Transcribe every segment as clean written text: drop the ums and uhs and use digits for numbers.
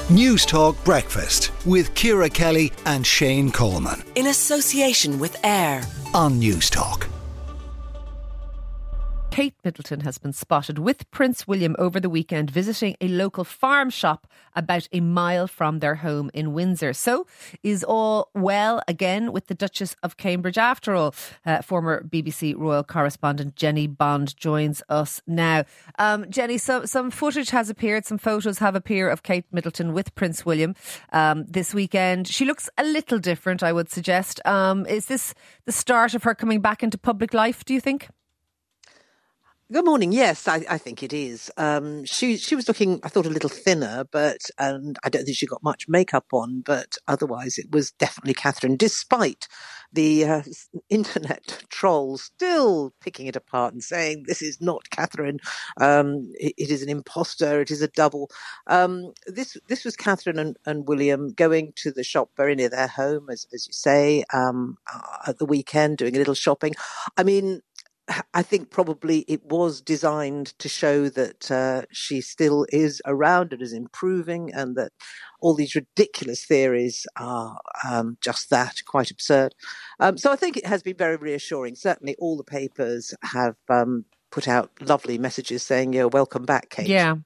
News Talk Breakfast with Ciara Kelly and Shane Coleman. In association with AIR On News Talk. Kate Middleton has been spotted with Prince William over the weekend visiting a local farm shop about a mile from their home in Windsor. So, is all well again with the Duchess of Cambridge after all? Former BBC royal correspondent Jenny Bond joins us now. Jenny, some footage has appeared, some photos have appeared of Kate Middleton with Prince William this weekend. She looks a little different, I would suggest. Is this the start of her coming back into public life, do you think? Good morning. Yes, I think it is. She was looking, I thought, a little thinner, and I don't think she got much makeup on, but otherwise it was definitely Catherine, despite the internet trolls still picking it apart and saying this is not Catherine, it is an imposter, it is a double. This was Catherine and William going to the shop very near their home, as you say, at the weekend, doing a little shopping. I mean, I think probably it was designed to show that she still is around and is improving, and that all these ridiculous theories are just that, quite absurd. So I think it has been very reassuring. Certainly all the papers have put out lovely messages saying, welcome back, Kate. Yeah.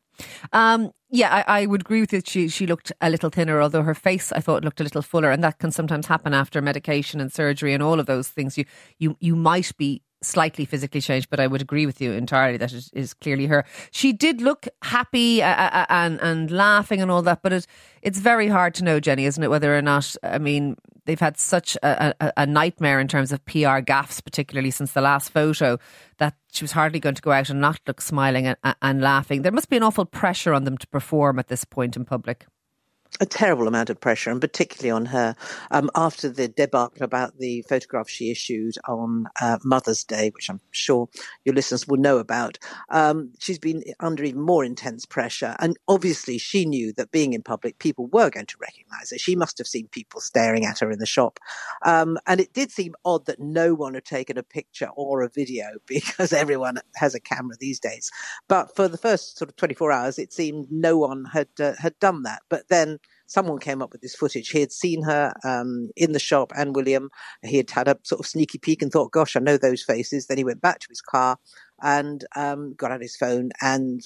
I would agree with you. She looked a little thinner, although her face, I thought, looked a little fuller, and that can sometimes happen after medication and surgery and all of those things. You might be slightly physically changed, but I would agree with you entirely that it is clearly her. She did look happy and laughing and all that, but it's very hard to know, Jenny, isn't it, whether or not, I mean, they've had such a nightmare in terms of PR gaffes, particularly since the last photo, that she was hardly going to go out and not look smiling and laughing. There must be an awful pressure on them to perform at this point in public. A terrible amount of pressure, and particularly on her. After the debacle about the photograph she issued on Mother's Day, which I'm sure your listeners will know about, she's been under even more intense pressure. And obviously she knew that being in public, people were going to recognise her. She must have seen people staring at her in the shop. And it did seem odd that no one had taken a picture or a video, because everyone has a camera these days. But for the first sort of 24 hours, it seemed no one had done that. But then someone came up with this footage. He had seen her in the shop, and William. He had had a sort of sneaky peek and thought, gosh, I know those faces. Then he went back to his car and got out his phone and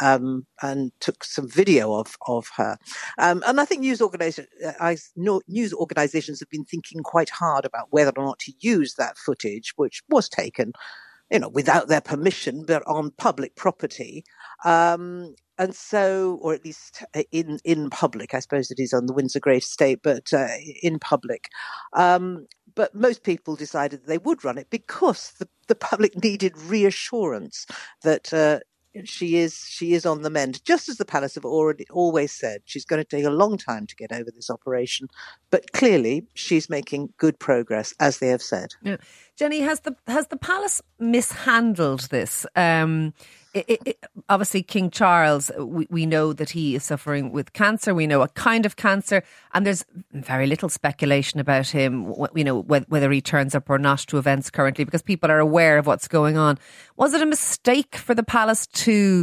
took some video of her. And I think news organizations have been thinking quite hard about whether or not to use that footage, which was taken, without their permission, but on public property. And so, or at least in public, I suppose it is on the Windsor Great Estate, but in public. But most people decided they would run it because the public needed reassurance that she is on the mend. Just as the Palace have always said, she's going to take a long time to get over this operation, but clearly she's making good progress, as they have said. Yeah. Jenny, has the Palace mishandled this? Obviously, King Charles, we know that he is suffering with cancer. We know a kind of cancer, and there's very little speculation about him, whether he turns up or not to events currently, because people are aware of what's going on. Was it a mistake for the Palace to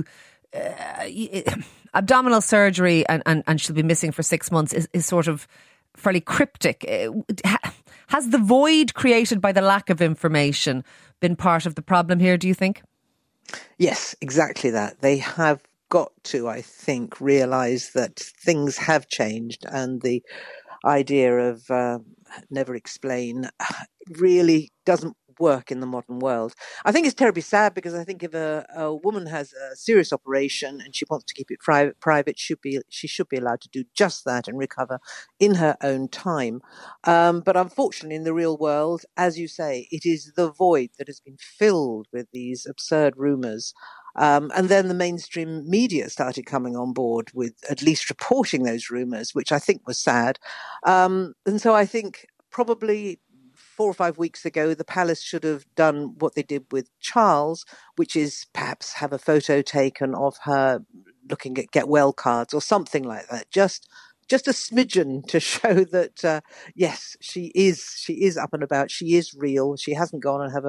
abdominal surgery and she'll be missing for 6 months is sort of fairly cryptic? Has the void created by the lack of information been part of the problem here, do you think? Yes, exactly that. They have got to, I think, realise that things have changed, and the idea of never explain really doesn't work in the modern world. I think it's terribly sad, because I think if a woman has a serious operation and she wants to keep it private, she should be allowed to do just that and recover in her own time. But unfortunately, in the real world, as you say, it is the void that has been filled with these absurd rumours. And then the mainstream media started coming on board with at least reporting those rumours, which I think was sad. And so I think probably 4 or 5 weeks ago, the Palace should have done what they did with Charles, which is perhaps have a photo taken of her looking at get well cards or something like that. Just a smidgen to show that, yes, she is up and about. She is real. She hasn't gone and have a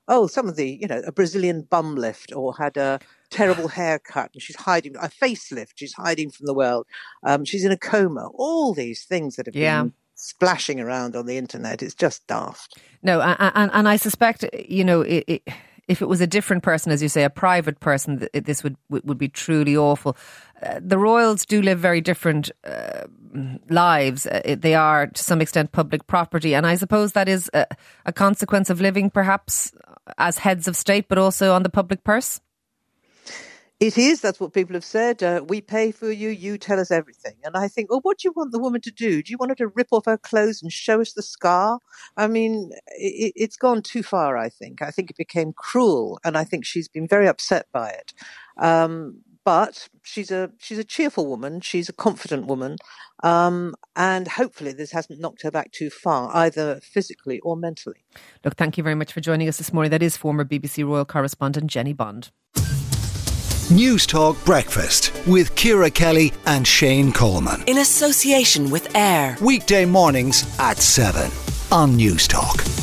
some of the, a Brazilian bum lift, or had a terrible haircut and she's hiding, a facelift, she's hiding from the world. She's in a coma. All these things that have been splashing around on the internet. It's just daft. No, and I suspect, if it was a different person, as you say, a private person, this would be truly awful. The royals do live very different lives. They are, to some extent, public property. And I suppose that is a consequence of living, perhaps, as heads of state, but also on the public purse. It is. That's what people have said. We pay for you. You tell us everything. And I think, well, what do you want the woman to do? Do you want her to rip off her clothes and show us the scar? I mean, it's gone too far, I think. I think it became cruel, and I think she's been very upset by it. But she's a cheerful woman. She's a confident woman. And hopefully this hasn't knocked her back too far, either physically or mentally. Look, thank you very much for joining us this morning. That is former BBC Royal correspondent Jenny Bond. News Talk Breakfast with Ciara Kelly and Shane Coleman. In association with AIR. Weekday mornings at 7 on News Talk.